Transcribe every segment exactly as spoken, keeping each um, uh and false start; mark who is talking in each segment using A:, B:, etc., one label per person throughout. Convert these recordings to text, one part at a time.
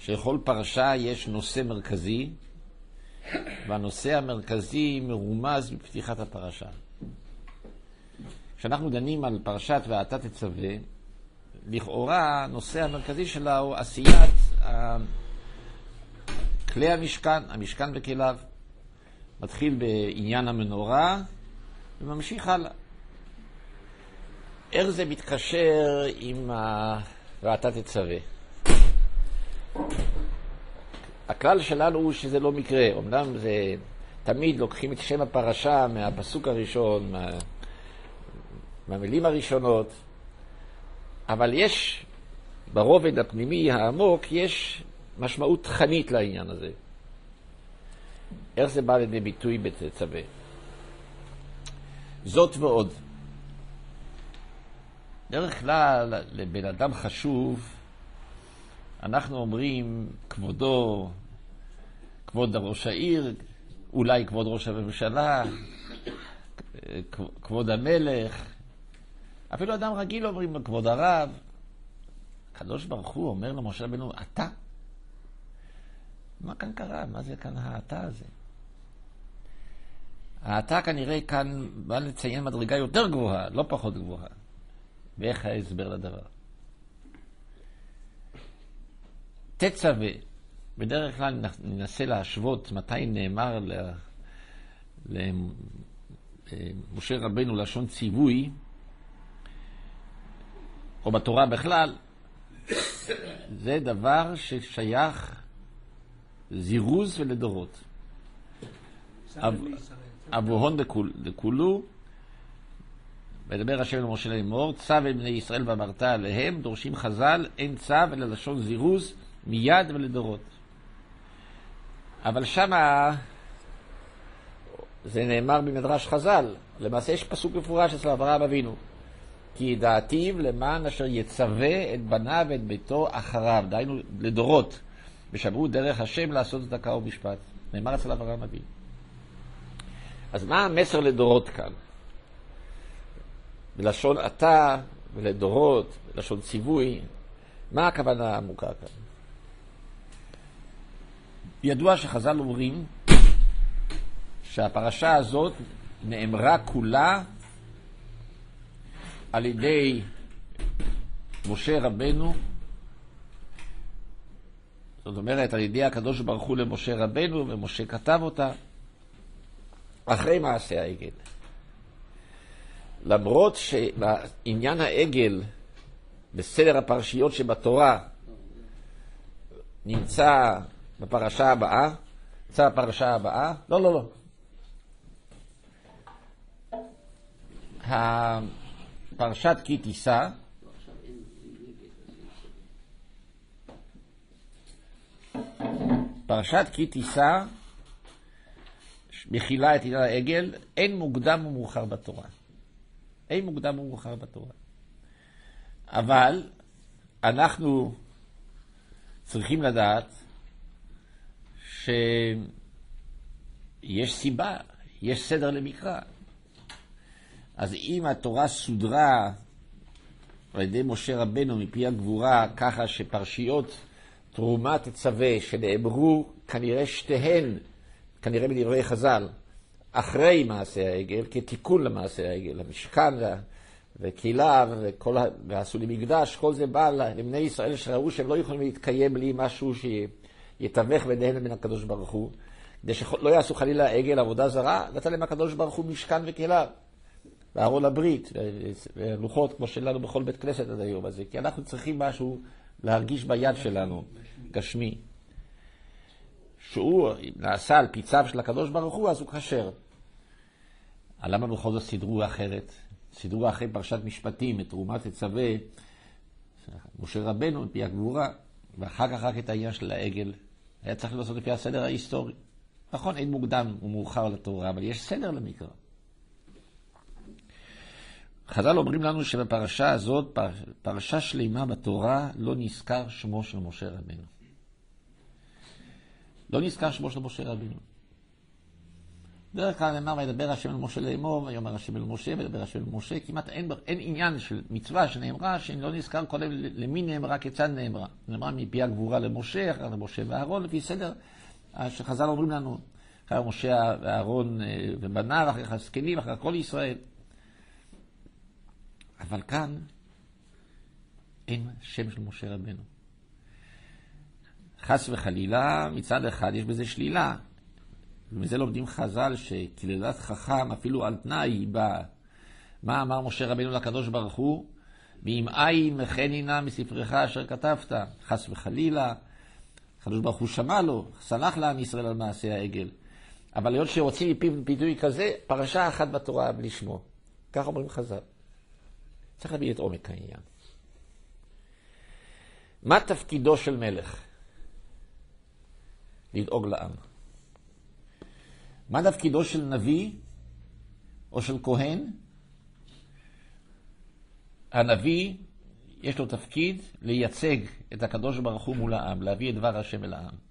A: שלכל פרשה יש נושא מרכזי, והנושא המרכזי מרומז בפתיחת הפרשה. כשאנחנו דנים על פרשת ואתה תצווה, לכאורה הנושא המרכזי שלה הוא עשיית כלי המשכן, המשכן וכליו. מתחיל בעניין המנורה וממשיך הלאה. איך זה מתקשר עם ה... ואתה תצווה? הכלל שלנו הוא שזה לא מקרה. אמנם זה תמיד לוקחים את שם הפרשה מהפסוק הראשון, מה... מהמילים הראשונות, אבל יש ברובד הפנימי העמוק יש משמעות תכנית לעניין הזה. איך זה בא לידי ביטוי בתצווה? זאת ועוד. דרך כלל לבן אדם חשוב, אנחנו אומרים כבודו, כבוד ראש העיר, אולי כבוד ראש הממשלה, כבוד המלך, אפילו אדם רגיל אומרים כבוד הרב. הקדוש ברוך הוא אומר למשה רבנו, אתה? מה כאן קרה? מה זה כאן האתה הזה? האתה כנראה כאן בא לציין מדרגה יותר גבוהה, לא פחות גבוהה. ואיך ההסבר לדבר? תצווה, בדרך כלל ננסה להשוות מתי נאמר למשה רבנו לשון ציווי, או בתורה בכלל. זה דבר ששייך זירוז ולדורות. אבוהון דכולו, מדבר השם למשה לאמור, צו אל בני ישראל ואמרת עליהם, דורשים חז"ל, אין צו אלא לשון זירוז מיד ולדורות. אבל שמה זה נאמר במדרש חז"ל. למעשה יש פסוק מפורש אצל אברהם אבינו, כי ידעתיו למען אשר יצווה את בניו ואת ביתו אחריו, דהיינו לדורות, ושמרו דרך השם לעשות צדקה ומשפט. נאמר אצל אברהם אבינו. אז מה המסר לדורות כאן? בלשון אתה ולדורות, בלשון ציווי, מה הכוונה העמוקה כאן? ידוע שחז"ל אומרים שהפרשה הזאת נאמרה כולה על ידי משה רבנו, זאת אומרת על ידי הקדוש ברוך הוא למשה רבנו, ומשה כתב אותה אחרי מעשה העגל. למרות שבעניין העגל בסדר הפרשיות שבתורה נמצא בפרשה הבאה, נמצא בפרשה הבאה, לא, לא, לא. הפרשת כי תישא, פרשת כי תישא מכילה את עניין העגל, אין מוקדם ומאוחר בתורה. אין מוקדם ומאוחר בתורה. אבל אנחנו צריכים לדעת שיש סיבה, יש סדר למקרא. אז אם התורה סודרה על ידי משה רבנו מפי הגבורה, ככה שפרשיות תרומה תצווה שנאמרו כנראה שתיהן, כנראה בדברי חז"ל, אחרי מעשה העגל, כתיקון למעשה העגל, המשכן וכליו וכל ועשו לי מקדש, כל זה בא לבני ישראל שראו שהם לא יכולים להתקיים בלי משהו שיתווך ביניהם לבין הקדוש ברוך הוא, כדי שלא יעשו חלילה העגל עבודה זרה, נתן להם הקדוש ברוך הוא משכן וכליו, וארון הברית, ולוחות כמו שלנו בכל בית כנסת עד היום הזה, כי אנחנו צריכים משהו להרגיש ביד שלנו, גשמי. שהוא נעשה על פיציו של הקדוש ברוך הוא, אז הוא כשר. למה בכל זאת סידרו אחרת? סידרו אחרי פרשת משפטים, את תרומת תצווה, משה רבנו מפי הגבורה, ואחר כך רק את העניין של העגל. היה צריך לעשות לפי הסדר ההיסטורי. נכון, אין מוקדם ומאוחר לתורה, אבל יש סדר למקרא. חז"ל אומרים לנו שבפרשה הזאת, פרשה שלמה בתורה, לא נזכר שמו של משה רבנו. לא נזכר שמו של משה רבנו. בדרך כלל נאמר, וידבר השם אל משה לאמור, ויאמר השם אל משה, וידבר השם אל משה. כמעט אין, אין עניין של מצווה שנאמרה, שלא נזכר קודם למי נאמרה, כיצד נאמרה. נאמרה מפי הגבורה למשה, אחר למשה ואהרון, לפי סדר שחז"ל אומרים לנו, אחר משה ואהרון ובניו, אחר הזקנים, אחר כל ישראל. אבל כאן אין שם של משה רבנו. חס וחלילה, מצד אחד יש בזה שלילה. ומזה לומדים חז"ל שקללת חכם אפילו על תנאי היא באה. מה אמר משה רבנו לקדוש ברוך הוא? ואם אין מכני נא מספרך אשר כתבת. חס וחלילה, הקדוש ברוך הוא שמע לו, סלח לעם ישראל על מעשה העגל. אבל להיות שרוצים מפיו ביטוי כזה, פרשה אחת בתורה בלי שמו. כך אומרים חז"ל. צריך להבין את עומק העניין. מה תפקידו של מלך? לדאוג לעם. מה תפקידו של נביא או של כהן? הנביא יש לו תפקיד לייצג את הקדוש ברוך הוא מול העם, להביא את דבר השם אל העם.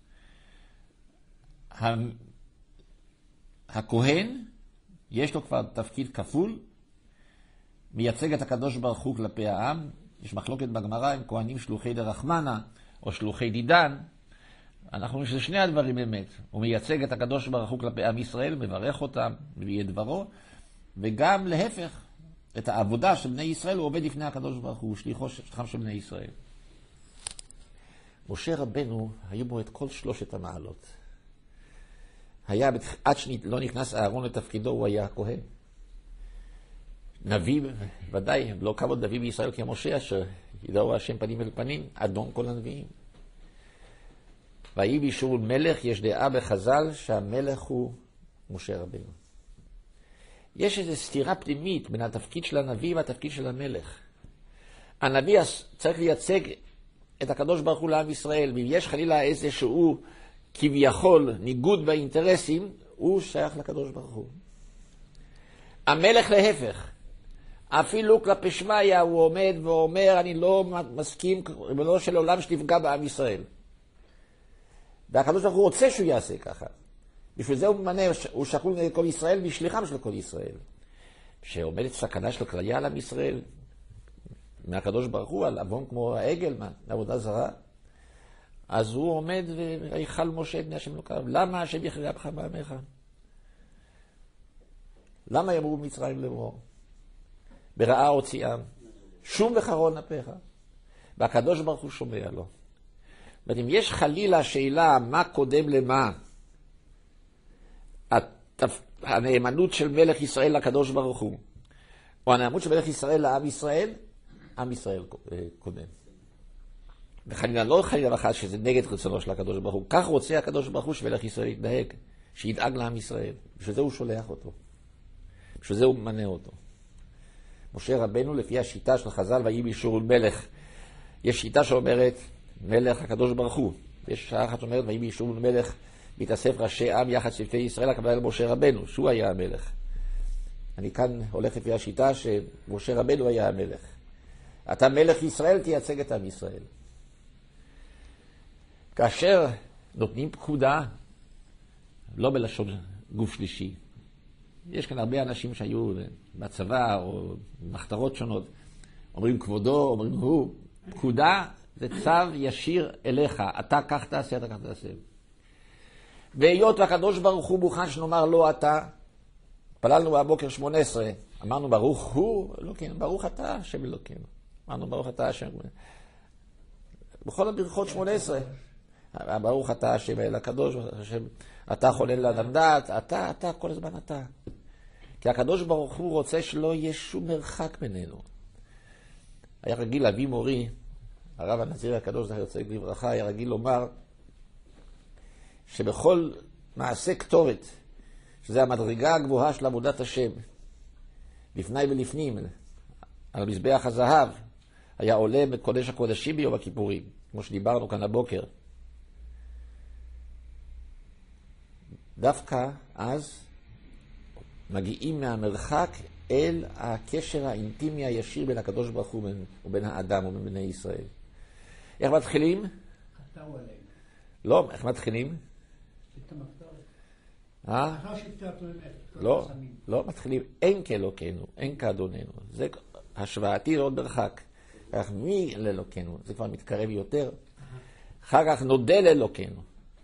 A: הכהן יש לו כבר תפקיד כפול, מייצג את הקדוש ברוך הוא כלפי העם. יש מחלוקת בגמרא עם כהנים שלוחי דרחמנה או שלוחי דידן. אנחנו אומרים שזה שני הדברים באמת. הוא מייצג את הקדוש ברוך הוא כלפי עם ישראל, מברך אותם, מביא את דברו, וגם להפך, את העבודה של בני ישראל הוא עובד לפני הקדוש ברוך הוא, שליחו שלחם של בני ישראל. משה רבנו, היו בו את כל שלושת המעלות. היה, עד שלא נכנס אהרון לתפקידו, הוא היה הכהן. נביא, ודאי, לא כבוד נביא בישראל כמשה, אשר ידעו השם פנים אל פנים, אדון כל הנביאים. ויהי בישול מלך, יש דעה בחז"ל שהמלך הוא משה רבנו. יש איזו סתירה פנימית בין התפקיד של הנביא והתפקיד של המלך. הנביא צריך לייצג את הקדוש ברוך הוא לעם ישראל, ואם יש חלילה איזשהו כביכול ניגוד באינטרסים, הוא שייך לקדוש ברוך הוא. המלך להפך, אפילו כלפי שמעיה הוא עומד ואומר, אני לא מסכים, ריבונו של עולם שתפגע בעם ישראל. והקדוש ברוך הוא רוצה שהוא יעשה ככה. בשביל זה הוא ממנה, הוא שקול נגד כל ישראל משליחם של כל ישראל. שעומדת סכנה של קריה על עם ישראל, מהקדוש ברוך הוא, על אבון כמו העגל, מעבודה זרה, אז הוא עומד ויחל משה בני השם אלוקיו. למה השם יכריע בך בעמך? למה יאמרו במצרים לאמור? ברעה הוציאם, שום בחרון אפיך. והקדוש ברוך הוא שומע לו. אבל אם יש חלילה שאלה מה קודם למה, הנאמנות של מלך ישראל לקדוש ברוך הוא, או הנאמנות של מלך ישראל לעם ישראל, עם ישראל קודם. וחלילה לא חלילה אחת שזה נגד רצונו של הקדוש ברוך הוא. כך רוצה הקדוש ברוך הוא שמלך ישראל יתנהג, שידאג לעם ישראל. בשביל זה הוא שולח אותו. בשביל זה הוא ממנה אותו. משה רבנו לפי השיטה של חז"ל ויהי בישול מלך. יש שיטה שאומרת מלך הקדוש ברוך הוא. יש שעה אחת שאומרת ויהי בישול מלך מתאסף ראשי עם יחד שבטי ישראל, הכוונה למשה רבנו, שהוא היה המלך. אני כאן הולך לפי השיטה שמשה רבנו היה המלך. אתה מלך ישראל, תייצג את עם ישראל. כאשר נותנים פקודה, לא בלשון גוף שלישי, יש כאן הרבה אנשים שהיו בצבא או במחתרות שונות, אומרים כבודו, אומרים הוא, פקודה זה צו ישיר אליך, אתה כך תעשה, אתה כך תעשה. והיות והקדוש ברוך הוא מוכן שנאמר לא אתה, פללנו בבוקר שמונה עשרה, אמרנו ברוך הוא, לא כן, ברוך אתה השם אלוקינו. אמרנו ברוך אתה השם. בכל הברכות שמונה עשרה, ברוך אתה השם אל הקדוש, השם, אתה חולל לאדם דעת, אתה, אתה, כל הזמן אתה. כי הקדוש ברוך הוא רוצה שלא יהיה שום מרחק בינינו. היה רגיל אבי מורי, הרב הנזיר הקדוש זכר צדיק לברכה, היה רגיל לומר שבכל מעשה קטורת, שזה המדרגה הגבוהה של עבודת השם, לפני ולפנים, על מזבח הזהב, היה עולה בקודש הקודשים ביום הכיפורים, כמו שדיברנו כאן הבוקר. דווקא אז מגיעים מהמרחק אל הקשר האינטימי הישיר בין הקדוש ברוך הוא ובין האדם ובין בני ישראל. איך מתחילים? לא, איך מתחילים? אה?
B: אחר שתפילתו אמת.
A: לא, לא מתחילים, אין כאלוקינו, אין כאדוננו. זה השוואתי עוד מרחק. כך מי לאלוקינו? זה כבר מתקרב יותר. אחר כך נודה לאלוקינו.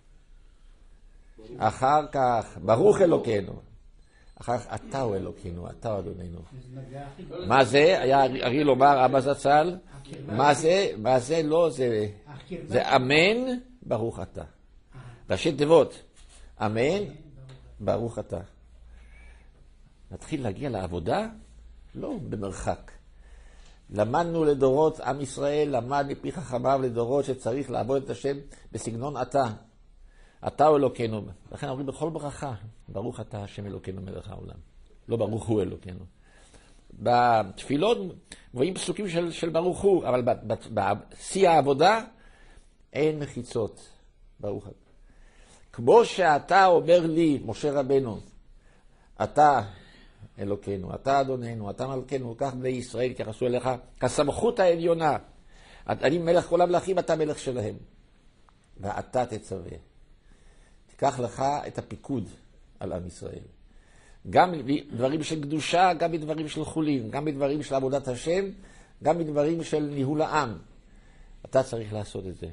A: אחר כך ברוך אלוקינו. אחר כך אתה הוא אלוקינו, אתה הוא אדוננו. מה זה? היה ארי לומר, אבא זצ"ל, מה זה? מה זה? לא, זה זה אמן, ברוך אתה. ראשי תיבות, אמן, ברוך אתה. נתחיל להגיע לעבודה? לא, במרחק. למדנו לדורות, עם ישראל למד מפי חכמיו לדורות שצריך לעבוד את השם בסגנון אתה. אתה הוא אלוקינו. לכן אומרים בכל ברכה, ברוך אתה השם אלוקינו מלך העולם. לא ברוך הוא אלוקינו. בתפילות רואים פסוקים של, של ברוך הוא, אבל בשיא העבודה אין מחיצות. ברוך אתה. כמו שאתה אומר לי, משה רבנו, אתה אלוקינו, אתה אדוננו, אתה מלכנו, כך בני ישראל התייחסו אליך כסמכות העליונה. אני מלך כל המלכים, אתה מלך שלהם. ואתה תצווה. תיקח לך את הפיקוד על עם ישראל. גם בדברים של קדושה, גם בדברים של חולין, גם בדברים של עבודת השם, גם בדברים של ניהול העם. אתה צריך לעשות את זה.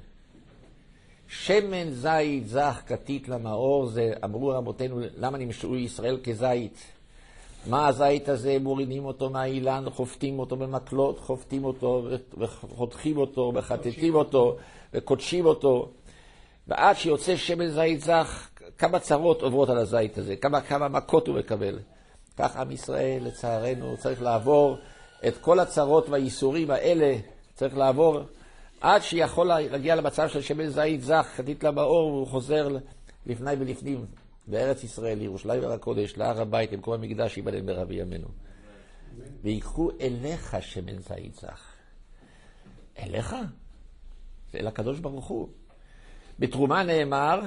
A: שמן זית זך כתית למאור, זה אמרו רבותינו, למה נמשאו ישראל כזית? מה הזית הזה? מורידים אותו מהאילן, חופטים אותו במקלות, חופטים אותו וחותכים אותו, וחטטים אותו וקודשים אותו. ועד שיוצא שמן זית זך, כמה צרות עוברות על הזית הזה, כמה, כמה מכות הוא מקבל. כך עם ישראל, לצערנו, צריך לעבור את כל הצרות והייסורים האלה, צריך לעבור עד שיכול להגיע למצב של שמן זית זך, כתית למאור, והוא חוזר לפני ולפנים, בארץ ישראל, לירושלים והקודש, להר הבית, למקום המקדש, ייבנה ברבי ימינו. ויקחו אליך שמן זית זך. אליך? זה אל הקדוש ברוך הוא. בתרומה נאמר,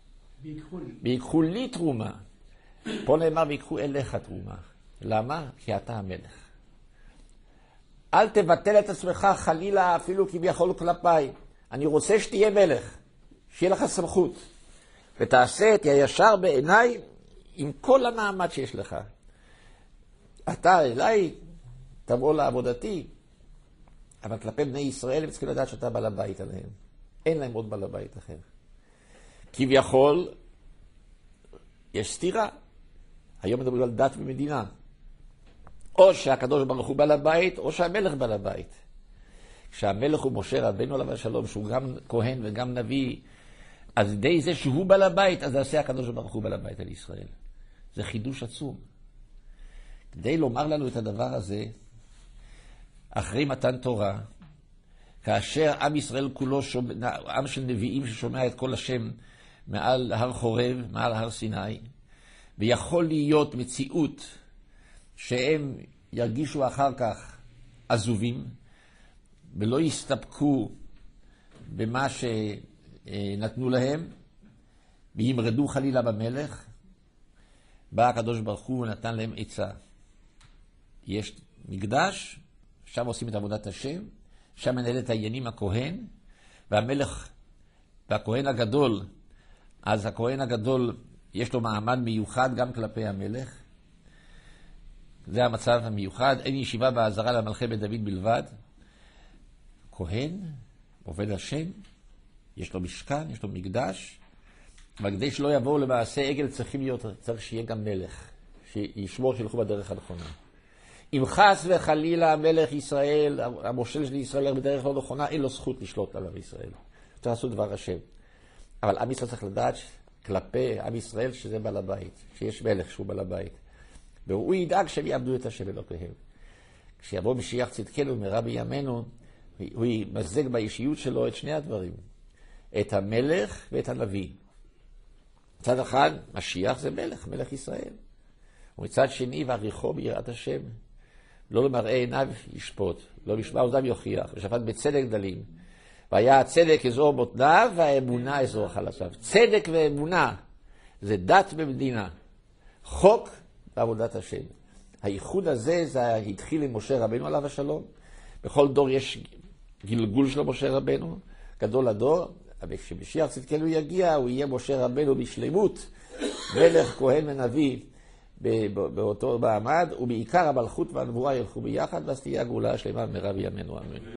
A: ויקחו לי תרומה. פה נאמר, ויקחו אליך תרומה. למה? כי אתה המלך. אל תבטל את עצמך חלילה אפילו כביכול כלפיי. אני רוצה שתהיה מלך, שיהיה לך סמכות. ותעשה את הישר בעיניי עם כל המעמד שיש לך. אתה אליי, תבוא לעבודתי, אבל כלפי בני ישראל הם צריכים לדעת שאתה בעל הבית עליהם. אין להם עוד בעל הבית אחר. כביכול, יש סתירה. היום מדברים על דת ומדינה. או שהקדוש ברוך הוא בעל הבית, או שהמלך בעל הבית. כשהמלך הוא משה רבנו עליו השלום, שהוא גם כהן וגם נביא, אז די זה שהוא בעל הבית, אז נעשה הקדוש ברוך הוא בעל הבית על ישראל. זה חידוש עצום. כדי לומר לנו את הדבר הזה, אחרי מתן תורה, כאשר עם ישראל כולו, שומע, עם של נביאים ששומע את כל השם מעל הר חורב, מעל הר סיני, ויכול להיות מציאות שהם ירגישו אחר כך עזובים, ולא יסתפקו במה שנתנו להם, וימרדו חלילה במלך, בא הקדוש ברוך הוא ונתן להם עצה. יש מקדש, שם עושים את עבודת השם, שם מנהל את העניינים הכהן, והמלך והכהן הגדול, אז הכהן הגדול יש לו מעמד מיוחד גם כלפי המלך. זה המצב המיוחד, אין ישיבה בעזרה למלכי בית דוד בלבד. כהן, עובד השם, יש לו משכן, יש לו מקדש, אבל כדי שלא יבואו למעשה עגל צריכים להיות, צריך שיהיה גם מלך, שישמור שילכו בדרך הנכונה. אם חס וחלילה המלך ישראל, המושל של ישראל בדרך לא נכונה, אין לו זכות לשלוט עליו ישראל. צריך לעשות דבר השם. אבל עם ישראל צריך לדעת כלפי עם ישראל שזה בעל הבית, שיש מלך שהוא בעל הבית. והוא ידאג שהם יעבדו את השם אלוקיהם. כשיבוא משיח צדקנו מרב בימינו, הוא ימזג באישיות שלו את שני הדברים. את המלך ואת הנביא. מצד אחד, משיח זה מלך, מלך ישראל. ומצד שני, ועריכו ביראת השם. לא למראה עיניו ישפוט, לא לשמע אוזניו יוכיח, ושפט בצדק דלים. והיה הצדק אזור בוטניו, והאמונה אזור חלציו. צדק ואמונה זה דת במדינה. חוק בעבודת השם. הייחוד הזה, זה התחיל עם משה רבנו עליו השלום. בכל דור יש גלגול של משה רבנו, גדול הדור, אבל כשמשיח צדקנו יגיע, הוא יהיה משה רבנו בשלמות, מלך, כהן ונביא באותו מעמד, ובעיקר המלכות והנבואה ילכו ביחד, ואז תהיה הגאולה השלמה במהרה בימינו אמן.